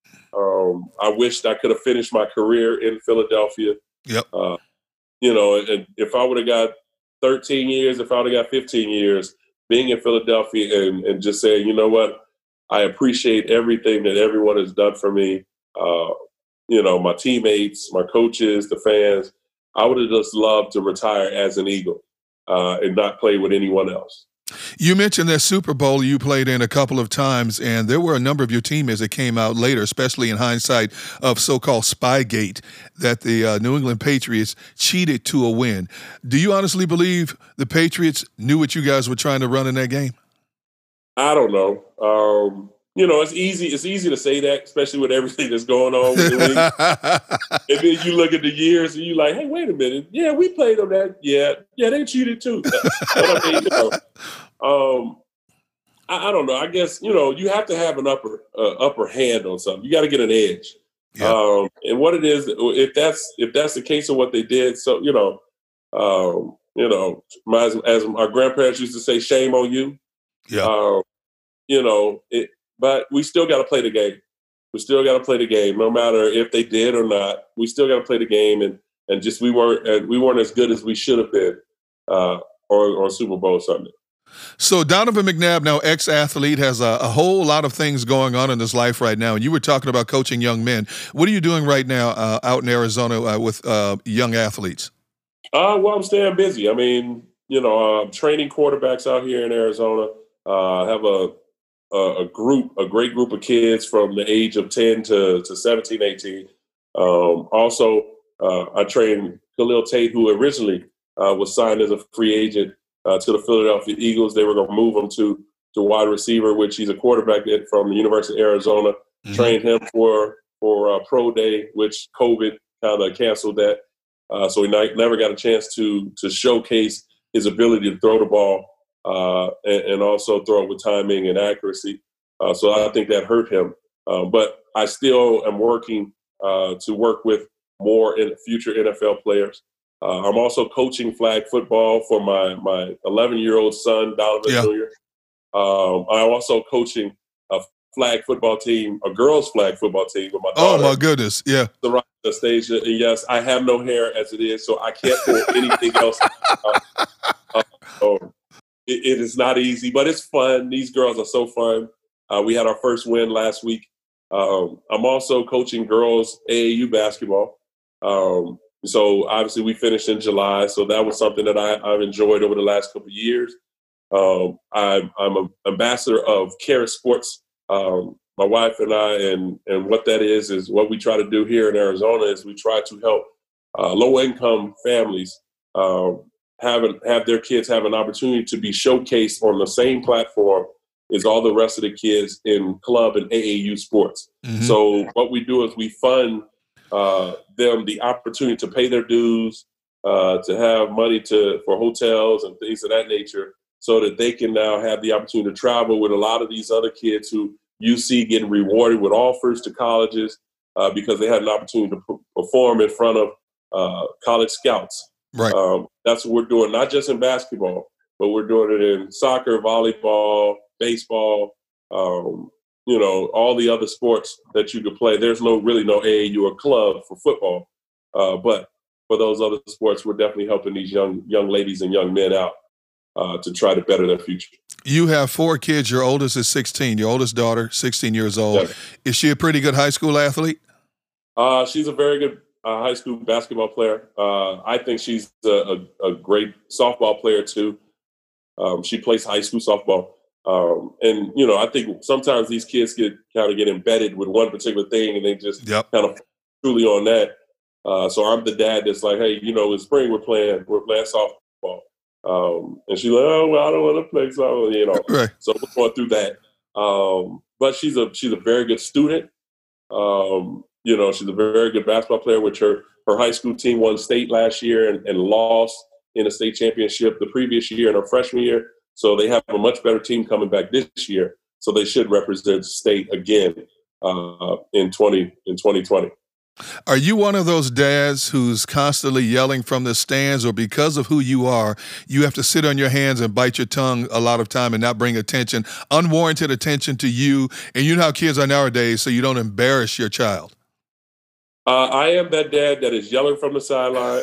Um, I wished I could have finished my career in Philadelphia. Yep. Uh, you know, and if I would have got thirteen years, if I would have got fifteen years, being in Philadelphia and, and just saying, you know what, I appreciate everything that everyone has done for me. Uh, you know, my teammates, my coaches, the fans. I would have just loved to retire as an Eagle uh, and not play with anyone else. You mentioned that Super Bowl you played in a couple of times, and there were a number of your teammates that came out later, especially in hindsight of so-called Spygate, that the uh, New England Patriots cheated to a win. Do you honestly believe the Patriots knew what you guys were trying to run in that game? I don't know. Um, you know, it's easy. It's easy to say that, especially with everything that's going on with the league. And then you look at the years and you're like, hey, wait a minute. Yeah, we played them that. Yeah, yeah, they cheated too. But I mean, you know, um, I, I don't know. I guess, you know, you have to have an upper uh, upper hand on something. You got to get an edge. Yeah. Um, and what it is, if that's if that's the case of what they did, so you know, um, you know, my, as our grandparents used to say, shame on you. Yeah. Um, you know, it, but we still got to play the game. We still got to play the game, no matter if they did or not. We still got to play the game, and and just we weren't and we weren't as good as we should have been uh, on on Super Bowl Sunday. So Donovan McNabb, now ex-athlete, has a, a whole lot of things going on in his life right now. And you were talking about coaching young men. What are you doing right now uh, out in Arizona uh, with uh, young athletes? Uh, well, I'm staying busy. I mean, you know, I'm training quarterbacks out here in Arizona. Uh, I have a a group, a great group of kids from the age of ten to, to seventeen, eighteen. Um, also, uh, I trained Khalil Tate, who originally uh, was signed as a free agent uh, to the Philadelphia Eagles. They were going to move him to, to wide receiver, which he's a quarterback from the University of Arizona. Mm-hmm. Trained him for, for uh, pro day, which COVID kind of canceled that. Uh, so he n- never got a chance to, to showcase his ability to throw the ball. Uh, and, and also throw it with timing and accuracy. Uh, so I think that hurt him. Uh, but I still am working uh, to work with more in future N F L players. Uh, I'm also coaching flag football for my my eleven-year-old son, Donovan yeah. Junior Um, I'm also coaching a flag football team, a girls' flag football team with my daughter. Oh, my goodness, yeah. The Anastasia. And yes, I have no hair as it is, so I can't pull anything else. Uh, uh, so, It, it is not easy, but it's fun. These girls are so fun. Uh, we had our first win last week. Um, I'm also coaching girls A A U basketball. Um, so obviously we finished in July. So that was something that I, I've enjoyed over the last couple of years. Um, I'm, I'm an ambassador of Kara Sports um, my wife and I, and and what that is is what we try to do here in Arizona is we try to help uh, low income families uh, have an, have their kids have an opportunity to be showcased on the same platform as all the rest of the kids in club and A A U sports. Mm-hmm. So what we do is we fund uh, them the opportunity to pay their dues, uh, to have money to for hotels and things of that nature, so that they can now have the opportunity to travel with a lot of these other kids who you see getting rewarded with offers to colleges uh, because they had an opportunity to p- perform in front of uh, college scouts. Right. Um, that's what we're doing, not just in basketball, but we're doing it in soccer, volleyball, baseball, um, you know, all the other sports that you could play. There's no really no A A U or club for football, uh, but for those other sports, we're definitely helping these young young ladies and young men out uh, to try to better their future. You have four kids. Your oldest is sixteen. Your oldest daughter, sixteen years old. Yeah. Is she a pretty good high school athlete? Uh, she's a very good uh, high school basketball player. Uh, I think she's a, a, a great softball player too. Um, she plays high school softball. Um, and, you know, I think sometimes these kids get kind of get embedded with one particular thing and they just yep. kind of truly on that. Uh, so I'm the dad that's like, hey, you know, in spring we're playing, we're playing softball. Um, and she's like, oh, well, I don't want to play softball, you know. Right. So we're going through that. Um, but she's a she's a very good student. Um, you know, she's a very good basketball player, which her, her high school team won state last year and, and lost in a state championship the previous year in her freshman year. So they have a much better team coming back this year. So they should represent state again uh, in twenty in twenty twenty. Are you one of those dads who's constantly yelling from the stands, or because of who you are, you have to sit on your hands and bite your tongue a lot of time and not bring attention, unwarranted attention to you? And you know how kids are nowadays, so you don't embarrass your child. Uh, I am that dad that is yelling from the sideline.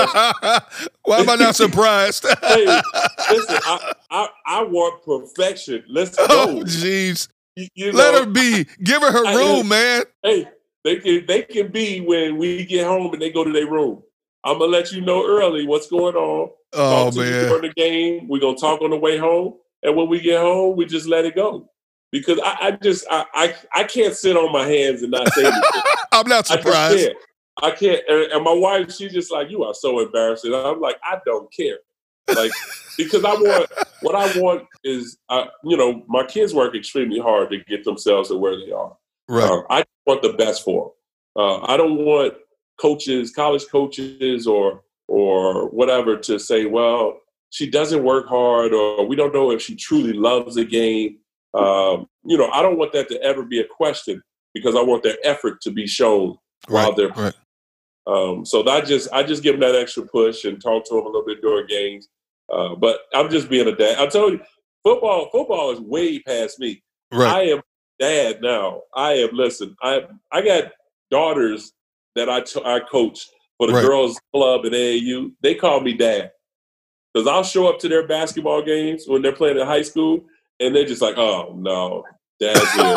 Why am I not surprised? Hey, listen, I, I, I want perfection. Let's go. Oh, jeez. You, you Let know, her be. Give her her I, room, man. Hey, they can they can be when we get home and they go to their room. I'm gonna let you know early what's going on. Oh, talk to man. you during the game. We're gonna talk on the way home, and when we get home, we just let it go. Because I, I just I, I I can't sit on my hands and not say anything. I'm not surprised. I can't. I can't. And, and my wife, she's just like, you are so embarrassing. And I'm like, I don't care. Like, because I want, what I want is, uh, you know, my kids work extremely hard to get themselves to where they are. Right. Uh, I want the best for them. Uh, I don't want coaches, college coaches or or whatever to say, well, she doesn't work hard, or we don't know if she truly loves the game. Um, you know, I don't want that to ever be a question, because I want their effort to be shown while right, they're right. Um, so I just I just give them that extra push and talk to them a little bit during games. Uh, but I'm just being a dad. I told you, football football is way past me. Right. I am dad now. I am listen. I I got daughters that I t- I coach for the right. girls club at A A U. They call me dad because I'll show up to their basketball games when they're playing in high school, and they're just like, oh no, dad's here.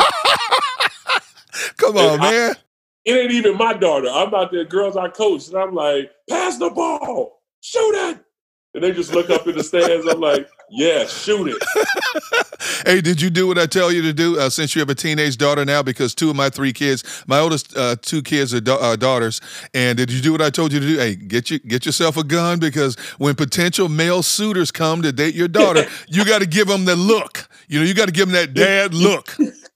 Come on, and man. I, It ain't even my daughter. I'm out there, girls I coach, and I'm like, pass the ball, shoot it. And they just look up in the stands. I'm like, yeah, shoot it. Hey, did you do what I tell you to do uh, since you have a teenage daughter now? Because two of my three kids, my oldest uh, two kids are da- uh, daughters. And did you do what I told you to do? Hey, get you get yourself a gun, because when potential male suitors come to date your daughter, you got to give them the look. You know, you got to give them that dad look.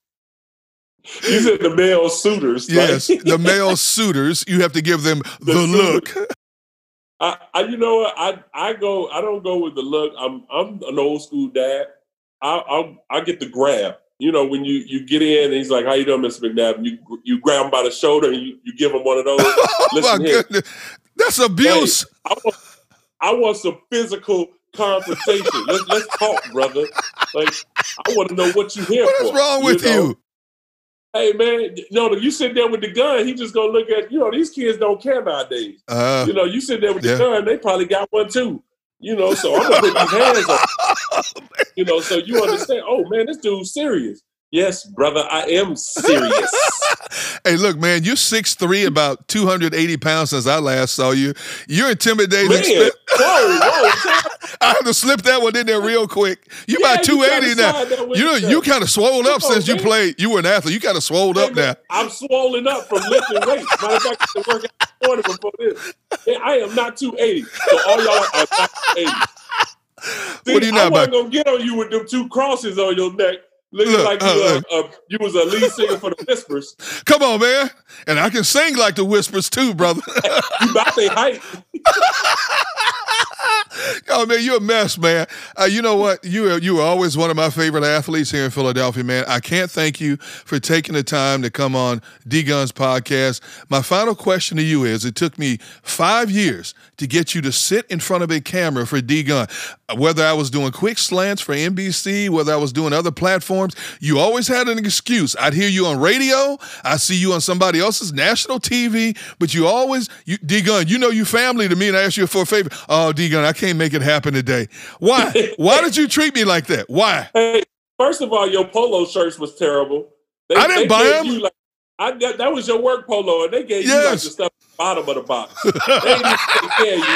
You said the male suitors. Yes, like. The male suitors. You have to give them the, the look. I, I, you know what? I, I go. I don't go with the look. I'm, I'm an old school dad. I, I, I get the grab. You know, when you, you get in and he's like, "How you doing, Mister McNabb?" You, you grab him by the shoulder and you, you give him one of those. Oh Listen my here. goodness, that's abuse. Hey, I, want, I want some physical confrontation. let's, let's talk, brother. Like, I want to know what you here what for. What is wrong with you? Know? you? Hey, man, no, you sit there with the gun, he just going to look at, you know, these kids don't care nowadays. Uh, you know, you sit there with yeah. the gun, they probably got one too. You know, so I'm going to put these hands on. You know, so you understand, oh, man, this dude's serious. Yes, brother, I am serious. Hey, look, man, you're six three, about two hundred eighty pounds since I last saw you. You're intimidating. Man, whoa, whoa. I have to slip that one in there real quick. You yeah, about two eighty now. You know, you kind of swole up since you played. You were an athlete. You kind of swole up now. I'm swollen up from lifting weights. Matter of fact, I had to work out this morning before this. Man, I am not two eighty. So all y'all are not two eighty. See, what are you I not wasn't about? going to get on you with them two crosses on your neck. Looking Look, like you, uh, uh, uh, you was a lead singer for the Whispers. Come on, man. And I can sing like the Whispers too, brother. You about their height. Oh, man, you're a mess, man. Uh, you know what? You are, you are always one of my favorite athletes here in Philadelphia, man. I can't thank you for taking the time to come on D-Gun's podcast. My final question to you is, it took me five years to get you to sit in front of a camera for D-Gun. Whether I was doing quick slants for N B C, whether I was doing other platforms, you always had an excuse. I'd hear you on radio. I see you on somebody else's national T V, but you always, you, D-Gun, you know you family to me, and I ask you for a favor. Oh, D-Gun, I can't make it happen today. Why? Why did you treat me like that? Why? Hey, first of all, your polo shirts was terrible. They, I didn't buy them. Like, I, that, that was your work polo, and they gave yes. you like the stuff at the bottom of the box. They didn't take care of you.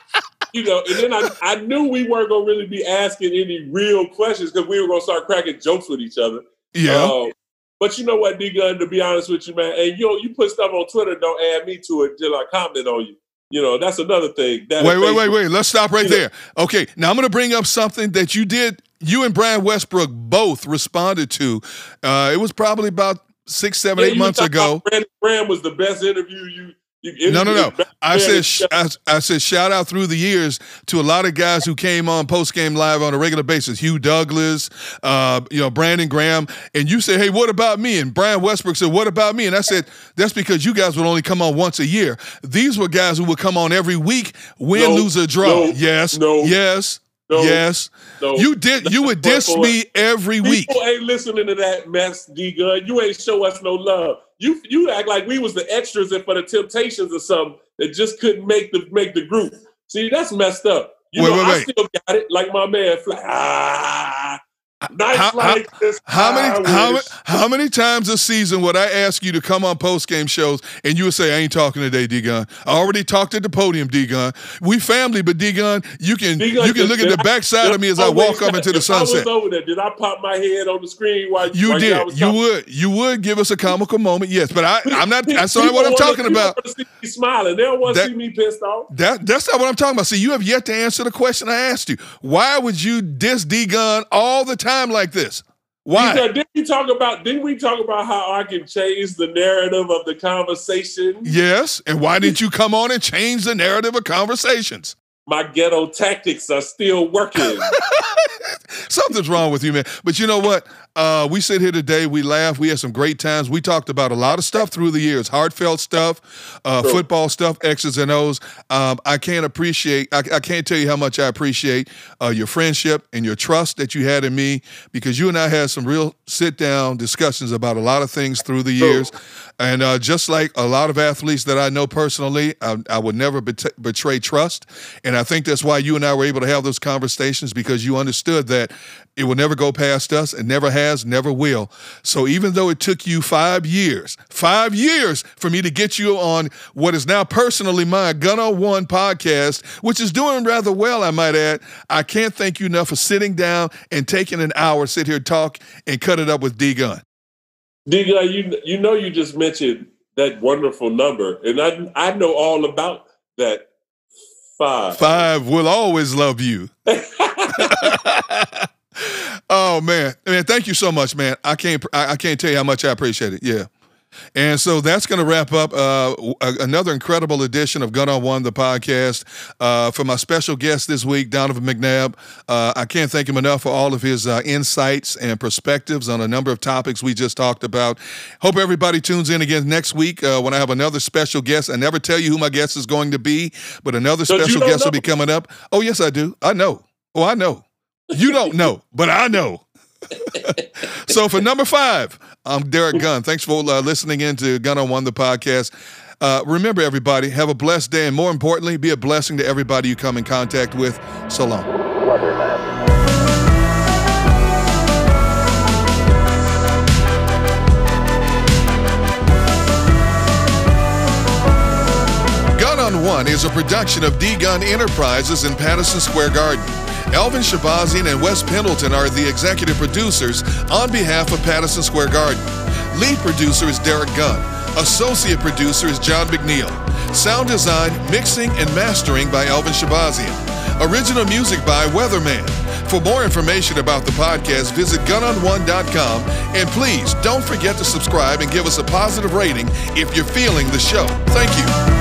You know, and then I, I knew we weren't going to really be asking any real questions because we were going to start cracking jokes with each other. Yeah. Uh, but you know what, D-Gun, to be honest with you, man, and you you put stuff on Twitter, don't add me to it till I comment on you. You know, that's another thing. That wait, wait, wait, wait. Let's stop right there. Okay, now I'm going to bring up something that you did, you and Brian Westbrook both responded to. Uh, it was probably about six, seven, yeah, eight months ago. Brandon Graham was the best interview you You no, no, no. I said, sh- I, I said, shout out through the years to a lot of guys who came on Post Game Live on a regular basis. Hugh Douglas, uh, you know, Brandon Graham, and you said, "Hey, what about me?" And Brian Westbrook said, "What about me?" And I said, "That's because you guys would only come on once a year. These were guys who would come on every week, win, no, lose, or draw." No, yes, no, yes. No, yes, no. You did. You would diss me every week. People ain't listening to that mess, D-Gun. You ain't show us no love. You you act like we was the extras and for the Temptations or something that just couldn't make the make the group. See, that's messed up. You wait, know, wait, I wait. still got it. Like my man, Fly. Ah, nice how, like how, this. How many how, wish. how many times a season would I ask you to come on post game shows and you would say, "I ain't talking today, D-Gun. I already talked at the podium, D-Gun. We family, but D-Gun, you can D-Gun, you can look at the backside of me as I walk up into the sunset." I was over there. Did I pop my head on the screen while you while did? Was you talking? would you would give us a comical moment, yes. But I I'm not. That's not what I'm talking people about. Want to see me smiling. They don't want to That- see me pissed off. That that's not what I'm talking about. See, you have yet to answer the question I asked you. Why would you diss D-Gun all the time like this? Why? Because didn't we talk about didn't we talk about how I can change the narrative of the conversation? Yes. And why didn't you come on and change the narrative of conversations? My ghetto tactics are still working. Something's wrong with you, man. But you know what? Uh, we sit here today, we laugh, we had some great times. We talked about a lot of stuff through the years, heartfelt stuff, uh, Sure. football stuff, X's and O's. Um, I can't appreciate, I, I can't tell you how much I appreciate uh, your friendship and your trust that you had in me, because you and I had some real sit-down discussions about a lot of things through the Sure. years. And uh, just like a lot of athletes that I know personally, I, I would never bet- betray trust. And I think that's why you and I were able to have those conversations, because you understood that it will never go past us. It never has, never will. So even though it took you five years, five years for me to get you on what is now personally my Gun oh One podcast, which is doing rather well, I might add, I can't thank you enough for sitting down and taking an hour, sit here, talk, and cut it up with D-Gun. D-Gun, you you know you just mentioned that wonderful number, and I I know all about that. Five. Five will always love you. Oh man, man! Thank you so much, man. I can't, I, I can't tell you how much I appreciate it. Yeah, and so that's going to wrap up uh, another incredible edition of Gun oh One, the podcast. Uh, for my special guest this week, Donovan McNabb. Uh, I can't thank him enough for all of his uh, insights and perspectives on a number of topics we just talked about. Hope everybody tunes in again next week uh, when I have another special guest. I never tell you who my guest is going to be, but another So you special don't guest will know? be coming up. Oh yes, I do. I know. Oh, I know. You don't know, but I know. So for number five, I'm Derek Gunn. Thanks for uh, listening in to Gun oh One, the podcast. Uh, remember, everybody, have a blessed day, and more importantly, be a blessing to everybody you come in contact with. So long. on One is a production of D-Gun Enterprises in Patterson Square Garden. Elvin Shabazian and Wes Pendleton are the executive producers on behalf of Patterson Square Garden. Lead producer is Derek Gunn. Associate producer is John McNeil. Sound design, mixing, and mastering by Elvin Shabazian. Original music by Weatherman. For more information about the podcast, visit gun on one dot com. And please don't forget to subscribe and give us a positive rating if you're feeling the show. Thank you.